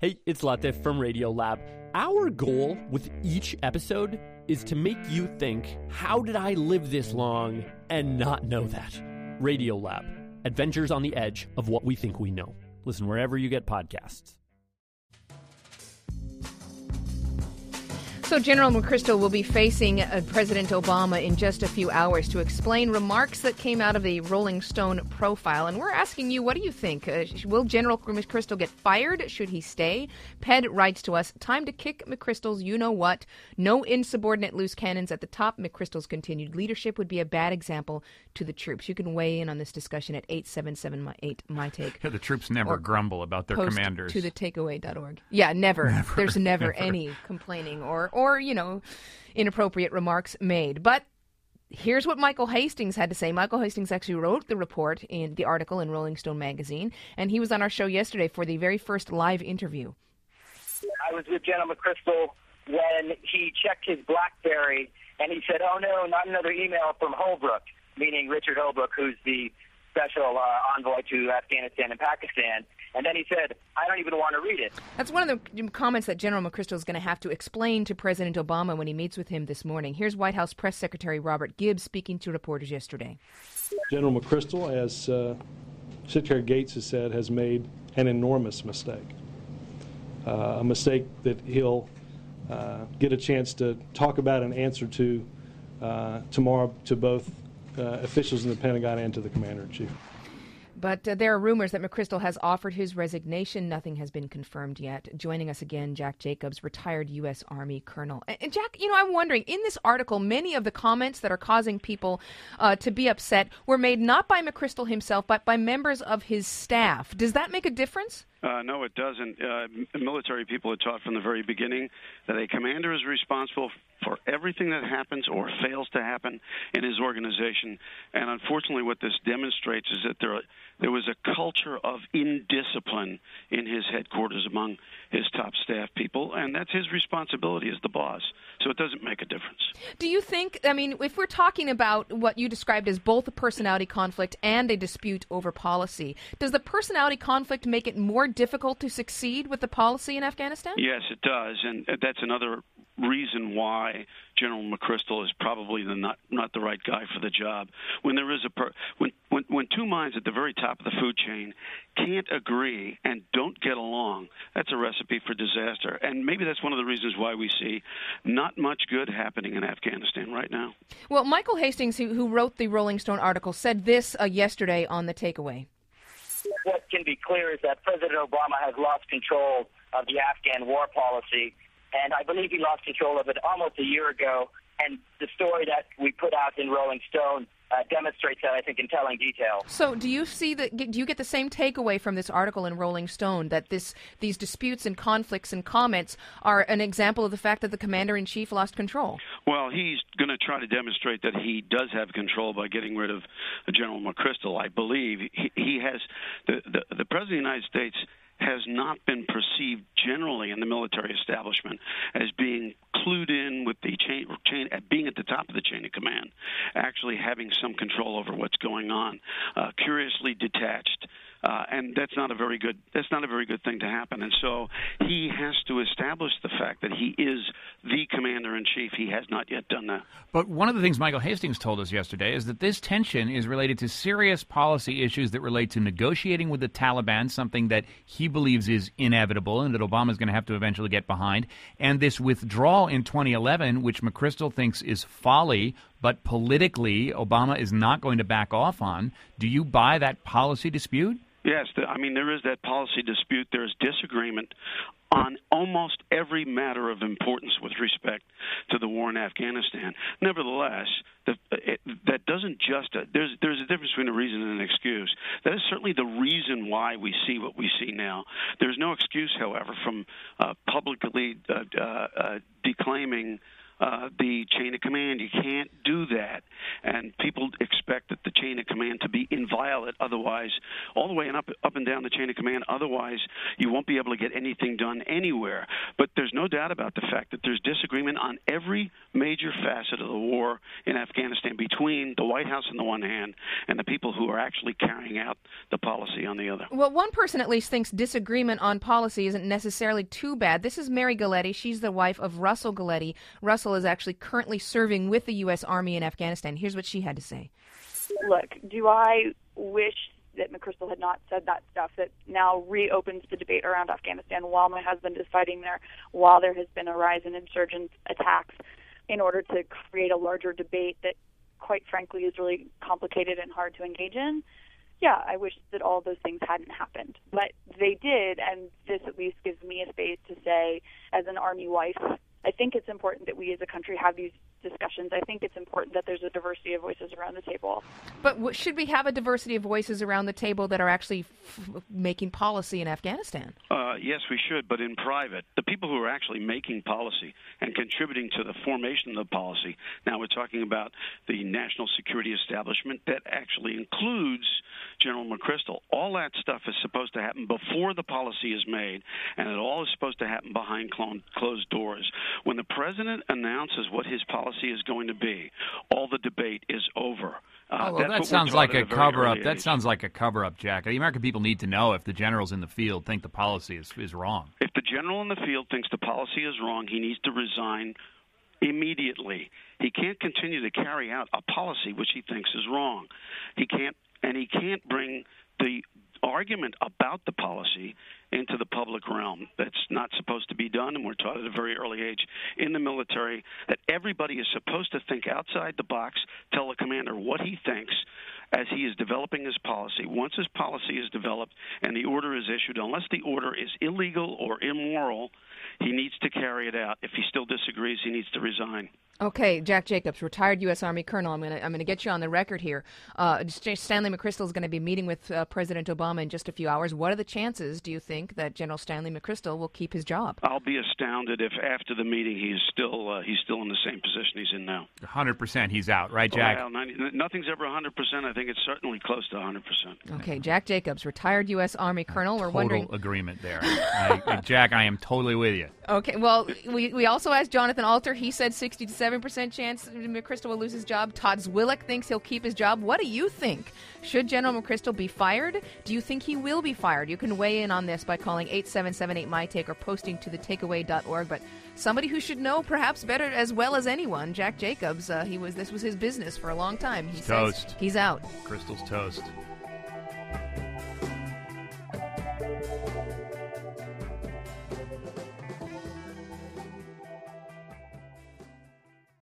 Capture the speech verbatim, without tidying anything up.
Hey, it's Latif from Radiolab. Our goal with each episode is to make you think, how did I live this long and not know that? Radiolab, adventures on the edge of what we think we know. Listen wherever you get podcasts. So General McChrystal will be facing uh, President Obama in just a few hours to explain remarks that came out of the Rolling Stone profile. And we're asking you, what do you think? Uh, will General McChrystal get fired? Should he stay? Ped writes to us, time to kick McChrystal's you-know-what. No insubordinate loose cannons at the top. McChrystal's continued leadership would be a bad example to the troops. You can weigh in on this discussion at eight seven seven eight my take. Yeah, the troops never grumble about their post commanders. to the takeaway dot org. Yeah, never. never There's never, never any complaining or, or, you know, inappropriate remarks made. But here's what Michael Hastings had to say. Michael Hastings actually wrote the report in the article in Rolling Stone magazine, and he was on our show yesterday for the very first live interview. I was with General McChrystal when he checked his BlackBerry, and he said, oh, no, not another email from Holbrooke, meaning Richard Holbrooke, who's the special uh, envoy to Afghanistan and Pakistan. And then he said, I don't even want to read it. That's one of the comments that General McChrystal is going to have to explain to President Obama when he meets with him this morning. Here's White House Press Secretary Robert Gibbs speaking to reporters yesterday. General McChrystal, as uh, Secretary Gates has said, has made an enormous mistake. Uh, a mistake that he'll uh, get a chance to talk about and answer to uh, tomorrow to both uh, officials in the Pentagon and to the Commander-in-Chief. But uh, there are rumors that McChrystal has offered his resignation. Nothing has been confirmed yet. Joining us again, Jack Jacobs, retired U S. Army colonel. And, and Jack, you know, I'm wondering, in this article, many of the comments that are causing people uh, to be upset were made not by McChrystal himself, but by members of his staff. Does that make a difference? Uh, no, it doesn't. Uh, military people are taught from the very beginning that a commander is responsible for everything that happens or fails to happen in his organization. And unfortunately, what this demonstrates is that there, there was a culture of indiscipline in his headquarters among his top staff people, and that's his responsibility as the boss. So it doesn't make a difference. Do you think, I mean, if we're talking about what you described as both a personality conflict and a dispute over policy, does the personality conflict make it more difficult to succeed with the policy in Afghanistan? Yes, it does, and that's another reason why General McChrystal is probably the not not the right guy for the job. When there is a per, when, when when two minds at the very top of the food chain can't agree and don't get along, that's a recipe for disaster. And maybe that's one of the reasons why we see not much good happening in Afghanistan right now. Well, Michael Hastings, who, who wrote the Rolling Stone article, said this uh, yesterday on The Takeaway. What can be clear is that President Obama has lost control of the Afghan war policy, and I believe he lost control of it almost a year ago. And the story that we put out in Rolling Stone uh, demonstrates that, I think, in telling detail. So do you see the, do you get the same takeaway from this article in Rolling Stone, that this these disputes and conflicts and comments are an example of the fact that the commander-in-chief lost control? Well, he's going to try to demonstrate that he does have control by getting rid of General McChrystal. I believe he, he has the, the the President of the United States has not been perceived generally in the military establishment as being clued in with the chain, chain being at the top of the chain of command, actually having some control over what's going on, uh, curiously detached. Uh, and that's not a very good that's not a very good thing to happen. And so he has to establish the fact that he is the commander-in-chief. He has not yet done that. But one of the things Michael Hastings told us yesterday is that this tension is related to serious policy issues that relate to negotiating with the Taliban, something that he believes is inevitable and that Obama is going to have to eventually get behind, and this withdrawal in twenty eleven, which McChrystal thinks is folly, but politically Obama is not going to back off on. Do you buy that policy dispute? Yes, the, I mean, there is that policy dispute. There's disagreement on almost every matter of importance with respect to the war in Afghanistan. Nevertheless, the, it, that doesn't just uh, there's there's a difference between a reason and an excuse. That is certainly the reason why we see what we see now. There's no excuse, however, from uh, publicly uh, uh, uh, declaiming uh, the chain of command. You can't do that. And people expect that the chain of command to be inviolate, otherwise, all the way and up, up and down the chain of command, otherwise you won't be able to get anything done anywhere. But there's no doubt about the fact that there's disagreement on every major facet of the war in Afghanistan between the White House on the one hand and the people who are actually carrying out the policy on the other. Well, one person at least thinks disagreement on policy isn't necessarily too bad. This is Mary Galetti. She's the wife of Russell Galetti. Russell is actually currently serving with the U S Army in Afghanistan. Here's what she had to say. Look, do I wish that McChrystal had not said that stuff that now reopens the debate around Afghanistan while my husband is fighting there, while there has been a rise in insurgent attacks, in order to create a larger debate that, quite frankly, is really complicated and hard to engage in? Yeah, I wish that all those things hadn't happened. But they did, and this at least gives me a space to say, as an Army wife, I think it's important that we as a country have these discussions. I think it's important that there's a diversity of voices around the table. But w- should we have a diversity of voices around the table that are actually f- making policy in Afghanistan? Uh, yes, we should, but in private. The people who are actually making policy and contributing to the formation of the policy, now we're talking about the national security establishment that actually includes General McChrystal. All that stuff is supposed to happen before the policy is made, and it all is supposed to happen behind clo- closed doors. When the president announces what his policy is going to be, all the debate is over. Uh, oh, well, that sounds like a cover-up. That sounds like a cover-up, Jack. The American people need to know if the generals in the field think the policy is, is wrong. If the general in the field thinks the policy is wrong, he needs to resign immediately. He can't continue to carry out a policy which he thinks is wrong. He can't, and he can't bring the argument about the policy into the public realm. That's not supposed to be done, and we're taught at a very early age in the military that everybody is supposed to think outside the box, tell the commander what he thinks as he is developing his policy. Once his policy is developed and the order is issued, unless the order is illegal or immoral, he needs to carry it out. If he still disagrees, he needs to resign. Okay, Jack Jacobs, retired U S Army colonel. I'm going to I'm going to get you on the record here. Uh, Stanley McChrystal is going to be meeting with uh, President Obama in just a few hours. What are the chances, do you think, that General Stanley McChrystal will keep his job? I'll be astounded if after the meeting he's still uh, he's still in the same position he's in now. one hundred percent he's out, right, Jack? Well, ninety, nothing's ever one hundred percent. I think it's certainly close to one hundred percent. Okay, Jack Jacobs, retired U S Army colonel. We're Total wondering... agreement there. I, Jack, I am totally with you. Okay, well, we, we also asked Jonathan Alter. He said sixty to seven percent chance McChrystal will lose his job. Todd Zwillich thinks he'll keep his job. What do you think? Should General McChrystal be fired? Do you think he will be fired? You can weigh in on this by calling eight seven seven eight M Y Take or posting to the takeaway dot org. But somebody who should know perhaps better as well as anyone, Jack Jacobs, uh, he was this was his business for a long time. He toast. says he's out. Crystal's toast.